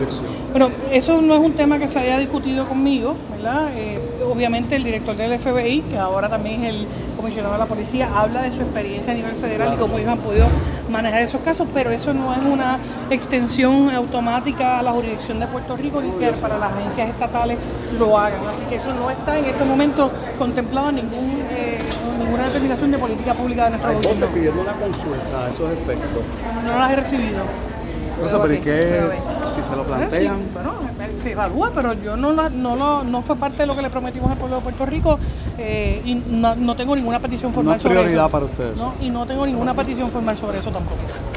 Bueno, eso no es un tema que se haya discutido conmigo, ¿verdad? Obviamente el director del FBI, que ahora también es el comisionado de la policía, habla de su experiencia a nivel federal y cómo ellos han podido manejar esos casos, pero eso no es una extensión automática a la jurisdicción de Puerto Rico ni que para las agencias estatales lo hagan. Así que eso no está en este momento contemplado en ninguna determinación de política pública de nuestro gobierno. Entonces, pidiendo una consulta a esos efectos. No las he recibido. Entonces, pero ¿y qué es? Si se lo plantean. Sí, bueno, se evalúa, pero yo no fue parte de lo que le prometimos al pueblo de Puerto Rico y no tengo ninguna petición formal sobre eso. No es prioridad para ustedes. No, y no tengo ninguna petición formal sobre eso tampoco.